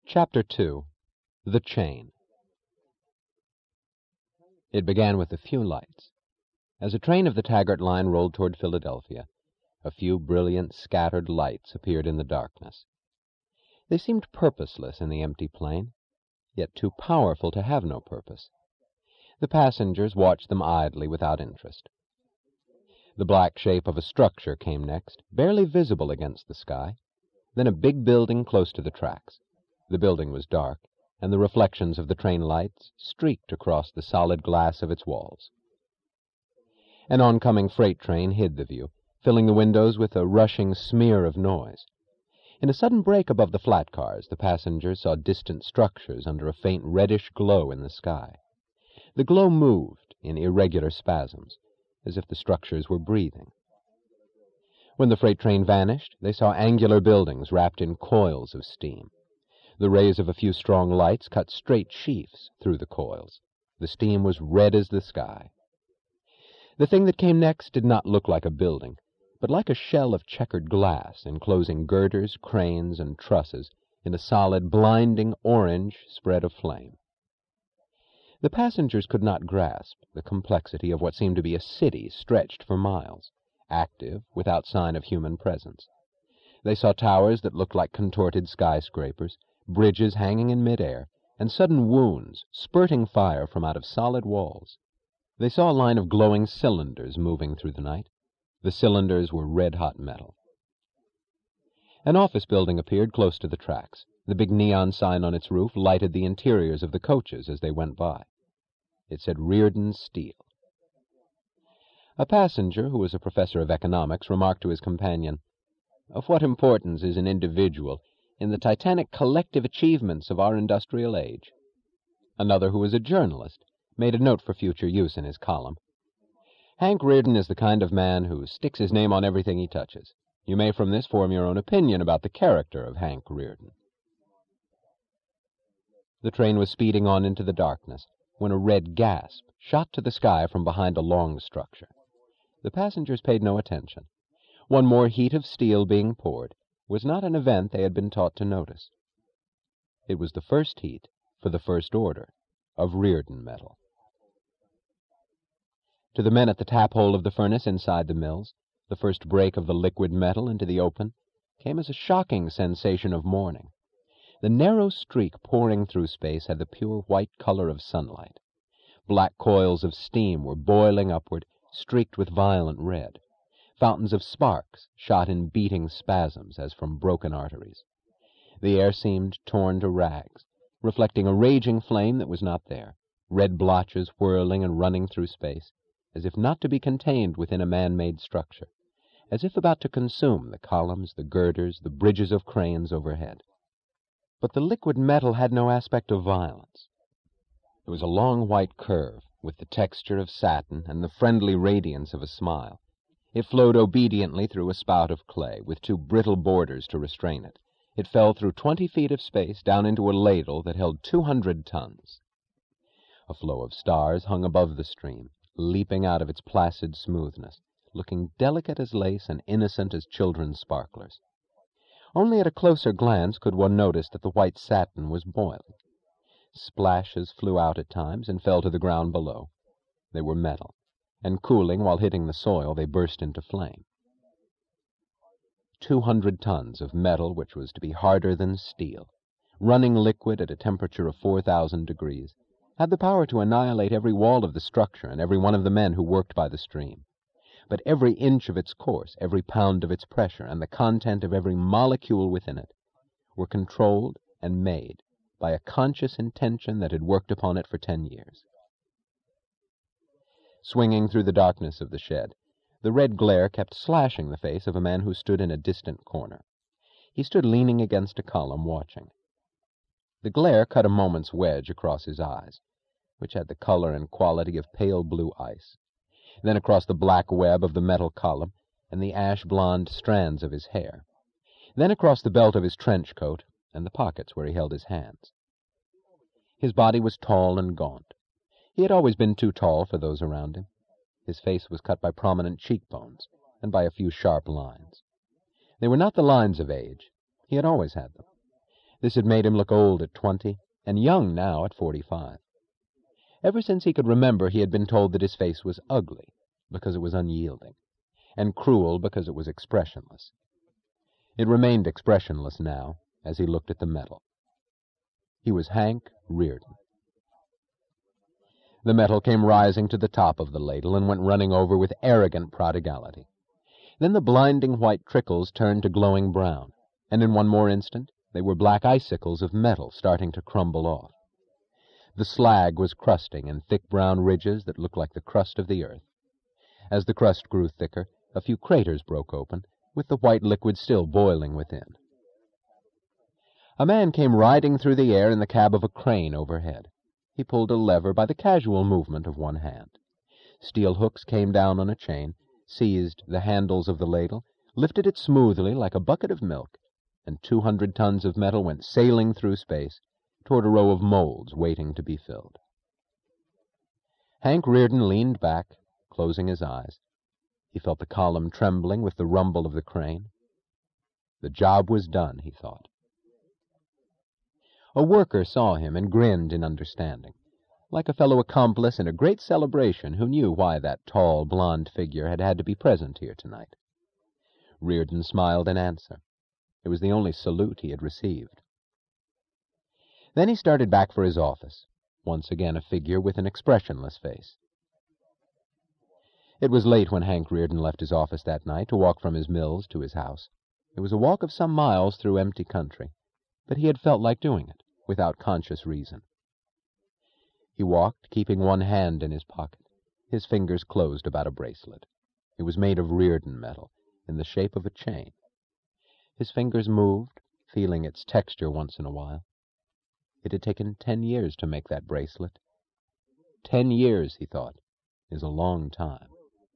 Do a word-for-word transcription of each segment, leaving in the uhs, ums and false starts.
Chapter two. The Chain. It began with a few lights. As a train of the Taggart Line rolled toward Philadelphia, a few brilliant, scattered lights appeared in the darkness. They seemed purposeless in the empty plain, yet too powerful to have no purpose. The passengers watched them idly without interest. The black shape of a structure came next, barely visible against the sky, then a big building close to the tracks. The building was dark, and the reflections of the train lights streaked across the solid glass of its walls. An oncoming freight train hid the view, filling the windows with a rushing smear of noise. In a sudden break above the flat cars, the passengers saw distant structures under a faint reddish glow in the sky. The glow moved in irregular spasms, as if the structures were breathing. When the freight train vanished, they saw angular buildings wrapped in coils of steam. The rays of a few strong lights cut straight sheaths through the coils. The steam was red as the sky. The thing that came next did not look like a building, but like a shell of checkered glass enclosing girders, cranes, and trusses in a solid, blinding orange spread of flame. The passengers could not grasp the complexity of what seemed to be a city stretched for miles, active, without sign of human presence. They saw towers that looked like contorted skyscrapers, bridges hanging in midair, and sudden wounds spurting fire from out of solid walls. They saw a line of glowing cylinders moving through the night. The cylinders were red-hot metal. An office building appeared close to the tracks. The big neon sign on its roof lighted the interiors of the coaches as they went by. It said Reardon Steel. A passenger, who was a professor of economics, remarked to his companion, "Of what importance is an individual in the titanic collective achievements of our industrial age?" Another, who was a journalist, made a note for future use in his column. "Hank Reardon is the kind of man who sticks his name on everything he touches. You may from this form your own opinion about the character of Hank Reardon." The train was speeding on into the darkness when a red gasp shot to the sky from behind a long structure. The passengers paid no attention. One more heat of steel being poured was not an event they had been taught to notice. It was the first heat for the first order of Reardon metal. To the men at the tap-hole of the furnace inside the mills, the first break of the liquid metal into the open came as a shocking sensation of morning. The narrow streak pouring through space had the pure white color of sunlight. Black coils of steam were boiling upward, streaked with violent red. Fountains of sparks shot in beating spasms as from broken arteries. The air seemed torn to rags, reflecting a raging flame that was not there, red blotches whirling and running through space, as if not to be contained within a man-made structure, as if about to consume the columns, the girders, the bridges of cranes overhead. But the liquid metal had no aspect of violence. It was a long white curve, with the texture of satin and the friendly radiance of a smile. It flowed obediently through a spout of clay, with two brittle borders to restrain it. It fell through twenty feet of space down into a ladle that held two hundred tons. A flow of stars hung above the stream, leaping out of its placid smoothness, looking delicate as lace and innocent as children's sparklers. Only at a closer glance could one notice that the white satin was boiling. Splashes flew out at times and fell to the ground below. They were metal, and cooling while hitting the soil, they burst into flame. Two hundred tons of metal which was to be harder than steel, running liquid at a temperature of four thousand degrees, had the power to annihilate every wall of the structure and every one of the men who worked by the stream. But every inch of its course, every pound of its pressure, and the content of every molecule within it were controlled and made by a conscious intention that had worked upon it for ten years. Swinging through the darkness of the shed, the red glare kept slashing the face of a man who stood in a distant corner. He stood leaning against a column, watching. The glare cut a moment's wedge across his eyes, which had the color and quality of pale blue ice, then across the black web of the metal column and the ash-blonde strands of his hair, then across the belt of his trench coat and the pockets where he held his hands. His body was tall and gaunt. He had always been too tall for those around him. His face was cut by prominent cheekbones and by a few sharp lines. They were not the lines of age. He had always had them. This had made him look old at twenty, and young now at forty-five. Ever since he could remember, he had been told that his face was ugly because it was unyielding, and cruel because it was expressionless. It remained expressionless now, as he looked at the metal. He was Hank Reardon. The metal came rising to the top of the ladle and went running over with arrogant prodigality. Then the blinding white trickles turned to glowing brown, and in one more instant they were black icicles of metal starting to crumble off. The slag was crusting in thick brown ridges that looked like the crust of the earth. As the crust grew thicker, a few craters broke open, with the white liquid still boiling within. A man came riding through the air in the cab of a crane overhead. He pulled a lever by the casual movement of one hand. Steel hooks came down on a chain, seized the handles of the ladle, lifted it smoothly like a bucket of milk, and two hundred tons of metal went sailing through space toward a row of molds waiting to be filled. Hank Reardon leaned back, closing his eyes. He felt the column trembling with the rumble of the crane. The job was done, he thought. A worker saw him and grinned in understanding, like a fellow accomplice in a great celebration who knew why that tall, blond figure had had to be present here tonight. Reardon smiled in answer. It was the only salute he had received. Then he started back for his office, once again a figure with an expressionless face. It was late when Hank Reardon left his office that night to walk from his mills to his house. It was a walk of some miles through empty country, but he had felt like doing it, without conscious reason. He walked, keeping one hand in his pocket. His fingers closed about a bracelet. It was made of Reardon metal, in the shape of a chain. His fingers moved, feeling its texture once in a while. It had taken ten years to make that bracelet. Ten years, he thought, is a long time.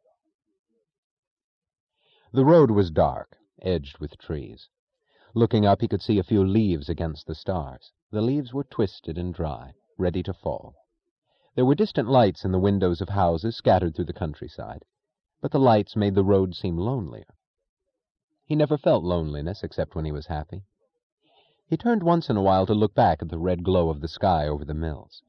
The road was dark, edged with trees. Looking up, he could see a few leaves against the stars. The leaves were twisted and dry, ready to fall. There were distant lights in the windows of houses scattered through the countryside, but the lights made the road seem lonelier. He never felt loneliness except when he was happy. He turned once in a while to look back at the red glow of the sky over the mills.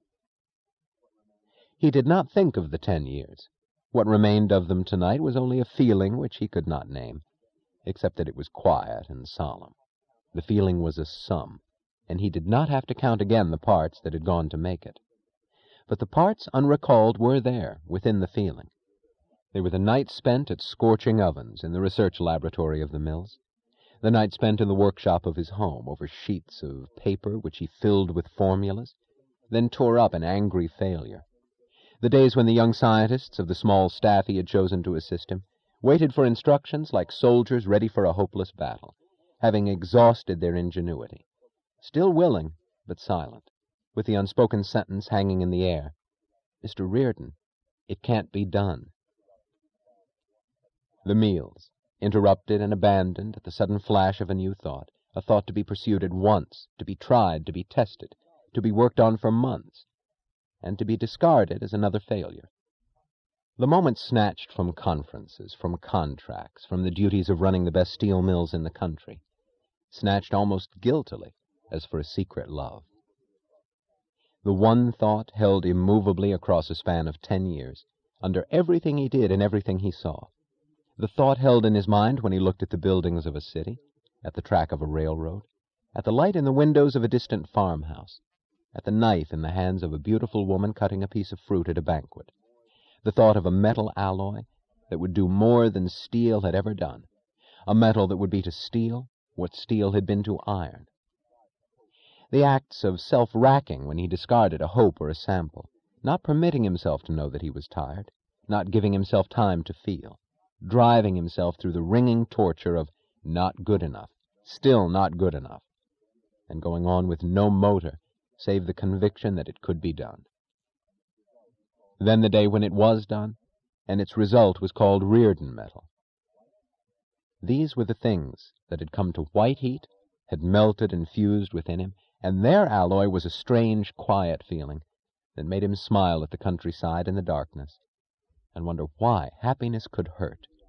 He did not think of the ten years. What remained of them tonight was only a feeling which he could not name, except that it was quiet and solemn. The feeling was a sum, and he did not have to count again the parts that had gone to make it. But the parts unrecalled were there, within the feeling. They were the nights spent at scorching ovens in the research laboratory of the mills, the night spent in the workshop of his home over sheets of paper which he filled with formulas, then tore up in angry failure, the days when the young scientists of the small staff he had chosen to assist him waited for instructions like soldiers ready for a hopeless battle, having exhausted their ingenuity, still willing but silent, with the unspoken sentence hanging in the air, "Mister Reardon, it can't be done." The meals, interrupted and abandoned at the sudden flash of a new thought, a thought to be pursued at once, to be tried, to be tested, to be worked on for months, and to be discarded as another failure. The moments snatched from conferences, from contracts, from the duties of running the best steel mills in the country, snatched almost guiltily as for a secret love. The one thought held immovably across a span of ten years, under everything he did and everything he saw. The thought held in his mind when he looked at the buildings of a city, at the track of a railroad, at the light in the windows of a distant farmhouse, at the knife in the hands of a beautiful woman cutting a piece of fruit at a banquet, the thought of a metal alloy that would do more than steel had ever done, a metal that would be to steel what steel had been to iron. The acts of self-racking when he discarded a hope or a sample, not permitting himself to know that he was tired, not giving himself time to feel, driving himself through the ringing torture of not good enough, still not good enough, and going on with no motor save the conviction that it could be done. Then the day when it was done, and its result was called Reardon metal. These were the things that had come to white heat, had melted and fused within him, and their alloy was a strange, quiet feeling that made him smile at the countryside in the darkness, and wonder why happiness could hurt,